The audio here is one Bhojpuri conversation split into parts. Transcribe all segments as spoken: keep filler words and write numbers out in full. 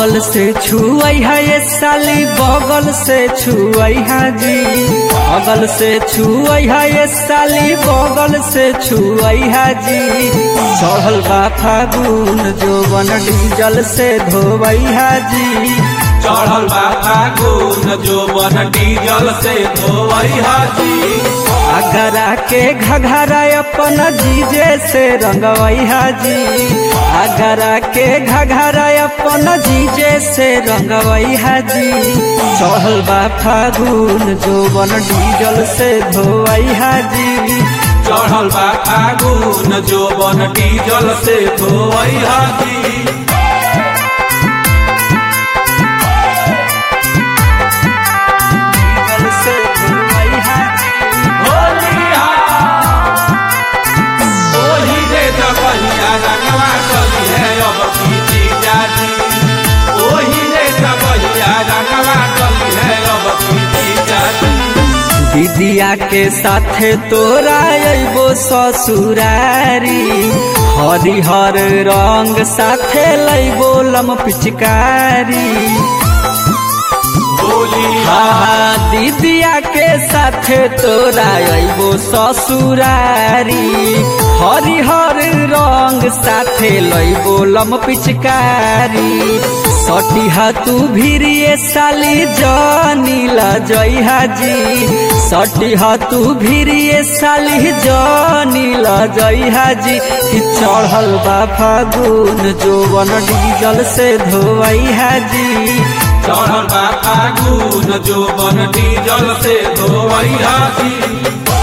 बगल से छुआई है ये साली बगल से छुआई है जी, बगल से छुआई है ये साली बगल से छुआई है जी। चढ़ल बा फागुन जोवन डीजल से धोवई है जी, चढ़ल बा फागुन जोवन डीजल से धोवई है जी। आगरा के घघरा अपन जीजे से रंगवई है जी, आगरा के घघरा अपन जीजे से रंगवई है जी। चढ़ल बा फागुन जोवन डीजल से धोवई है जी, चढ़ल बा फागुन जोवन डीजल से धोवई है जी। दीदिया के साथे तोरा अइबो ससुरारी, हरिहर रंग साथे लइबो लम पिचकारी। हाँ हाँ दीदिया के साथे तोरा अइबो ससुरारी, हरिहर रंग साथे लइबो लम पिचकारी। सटिहा तू भिरिये साली जानी लजइहा जी, सटिहा तू भिरिये साली जानी लजइहा जी। कि चढ़ल बा फागुन जोवन डीजल से धोवइहा जी, चढ़ल बा फागुन जोवन डीजल से धोवइहा जी।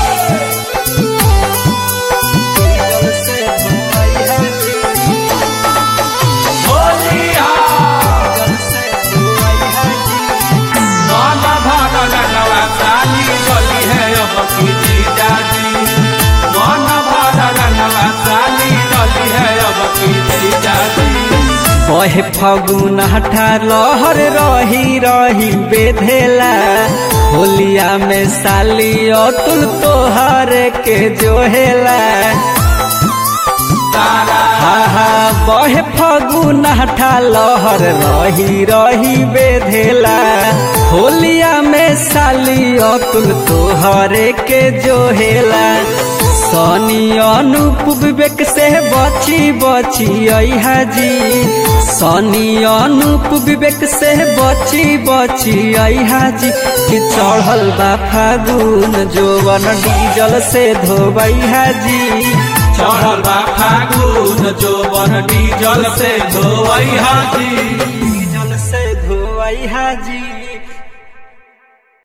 बहे फगुन हठा लहर रही रही बेधेला, होलिया में साली अतुल तोहर के जोहेला। हा हा बहे फगुन हठा लहर रही रही बेधेला, होलिया में साली अतुल तोहर के जोहेला। सनी अनूप विवेक से बची बची अइहा जी, सनी अनूप विवेक से बची बची अइहा जी। कि चढ़ल बा फागुन जोवन डीजल से धोवइहा जी, चढ़ल बा फागुन जोवन डीजल से धोवइहा जी, डीजल से धोवइहा जी।